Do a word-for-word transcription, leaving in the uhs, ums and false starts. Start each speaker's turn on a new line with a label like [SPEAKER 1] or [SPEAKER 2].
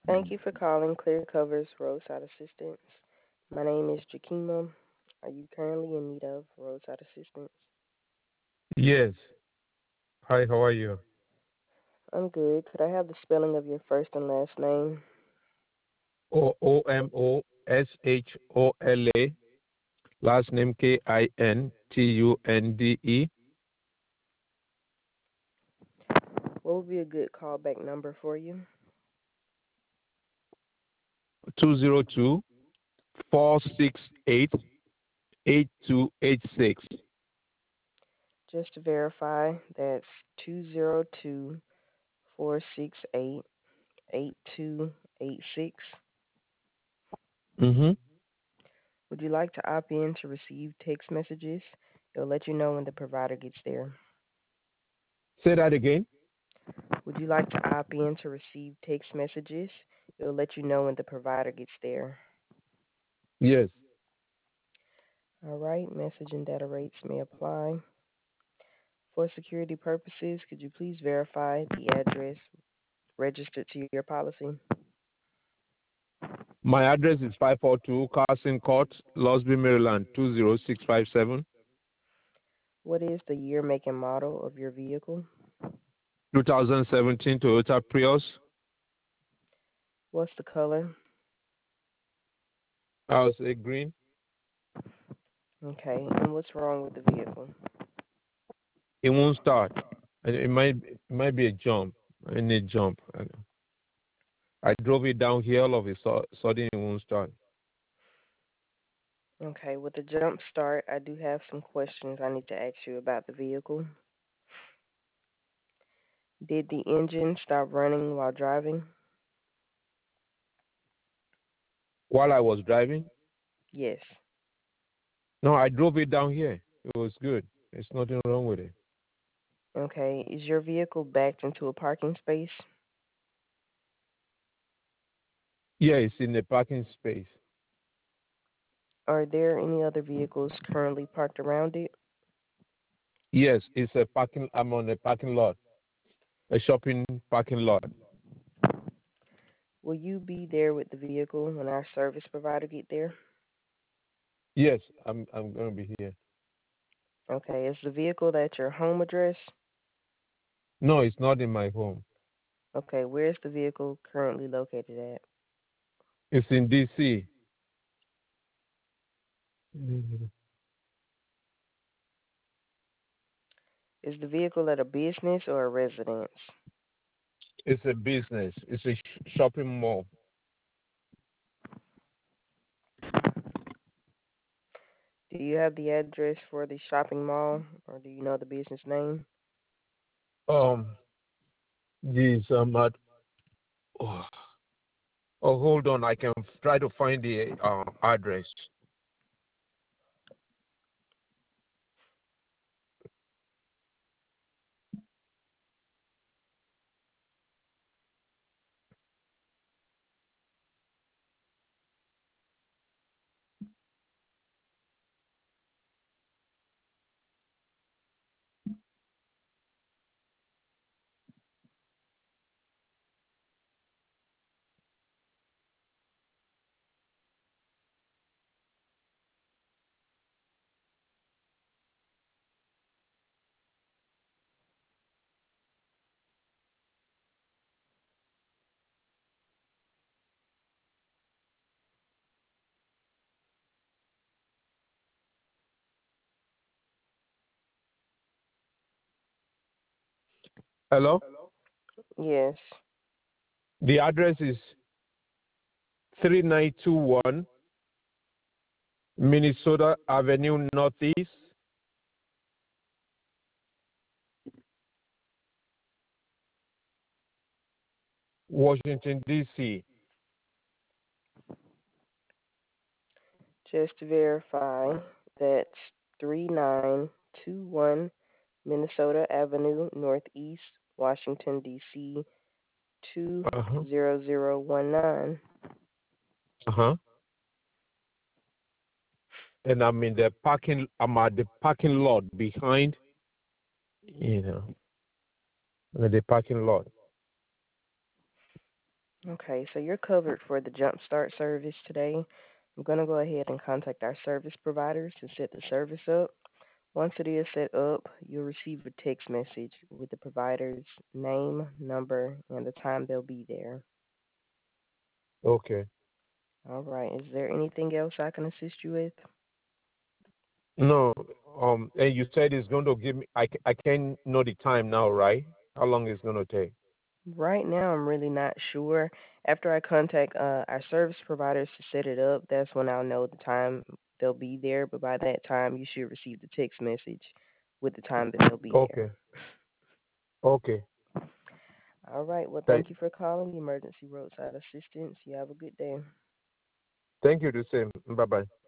[SPEAKER 1] Thank you for calling Clear Covers Roadside Assistance. My name is Jakima. Are you currently in need of roadside assistance?
[SPEAKER 2] Yes. Hi, how are you?
[SPEAKER 1] I'm good. Could I have the spelling of your first and last name?
[SPEAKER 2] O O M O S H O L A. Last name K I N T U N D E.
[SPEAKER 1] What would be a good callback number for you?
[SPEAKER 2] Two zero two four six eight eight two eight six.
[SPEAKER 1] Just to verify, that's two zero two four six eight eight two eight six.
[SPEAKER 2] Mm-hmm.
[SPEAKER 1] Would you like to opt in to receive text messages? It'll let you know when the provider gets there.
[SPEAKER 2] Say that again.
[SPEAKER 1] Would you like to opt in to receive text messages? It'll let you know when the provider gets there.
[SPEAKER 2] Yes.
[SPEAKER 1] All right, message and data rates may apply. For security purposes, could you please verify the address registered to your policy?
[SPEAKER 2] My address is five four two Carson Court, Losby, Maryland, two zero six five seven.
[SPEAKER 1] What is the year, make, and model of your vehicle?
[SPEAKER 2] two thousand seventeen Toyota Prius.
[SPEAKER 1] What's the color?
[SPEAKER 2] I'll say green.
[SPEAKER 1] Okay, and what's wrong with the vehicle?
[SPEAKER 2] It won't start. And It might it might be a jump. I need jump. I drove it downhill. All of a su- sudden it won't start.
[SPEAKER 1] Okay, with the jump start, I do have some questions I need to ask you about the vehicle. Did the engine stop running while driving?
[SPEAKER 2] While I was driving,
[SPEAKER 1] Yes.
[SPEAKER 2] no, I drove it down here. It was good. There's nothing wrong with it.
[SPEAKER 1] Okay, is your vehicle backed into a parking space?
[SPEAKER 2] Yeah, it's in the parking space.
[SPEAKER 1] Are there any other vehicles currently parked around it?
[SPEAKER 2] Yes, it's a parking. I'm on a parking lot, a shopping parking lot.
[SPEAKER 1] Will you be there with the vehicle when our service provider get there?
[SPEAKER 2] Yes, I'm. I'm going to be here.
[SPEAKER 1] Okay, is the vehicle at your home address?
[SPEAKER 2] No, it's not in my home.
[SPEAKER 1] Okay, where's the vehicle currently located at?
[SPEAKER 2] It's in D C. Mhm.
[SPEAKER 1] Is the vehicle at a business or a residence?
[SPEAKER 2] It's a business. It's a sh- shopping mall.
[SPEAKER 1] Do you have the address for the shopping mall or do you know the business name?
[SPEAKER 2] Um, these um. at- Oh, oh, hold on. I can f- try to find the uh, address. Hello.
[SPEAKER 1] Yes.
[SPEAKER 2] The address is three nine two one Minnesota Avenue Northeast, Washington, D C.
[SPEAKER 1] Just to verify, that's three nine two one Minnesota Avenue Northeast, Washington, D C
[SPEAKER 2] Uh-huh.
[SPEAKER 1] two zero zero one nine.
[SPEAKER 2] Uh-huh. And I'm in the parking, I'm at the parking lot behind, you know, at the parking lot.
[SPEAKER 1] Okay, so you're covered for the Jumpstart service today. I'm going to go ahead and contact our service providers to set the service up. Once it is set up, you'll receive a text message with the provider's name, number, and the time they'll be there.
[SPEAKER 2] Okay.
[SPEAKER 1] All right, is there anything else I can assist you with?
[SPEAKER 2] No. Um. And you said it's going to give me. I ca- I can know the time now, right? How long it's going to take?
[SPEAKER 1] Right now, I'm really not sure. After I contact uh, our service providers to set it up, that's when I'll know the time they'll be there. But by that time, you should receive the text message with the time that they'll be there.
[SPEAKER 2] Okay. Okay.
[SPEAKER 1] All right. Well,
[SPEAKER 2] Thank.
[SPEAKER 1] thank you for calling the Emergency Roadside Assistance. You have a good day.
[SPEAKER 2] Thank you. The same. Bye bye.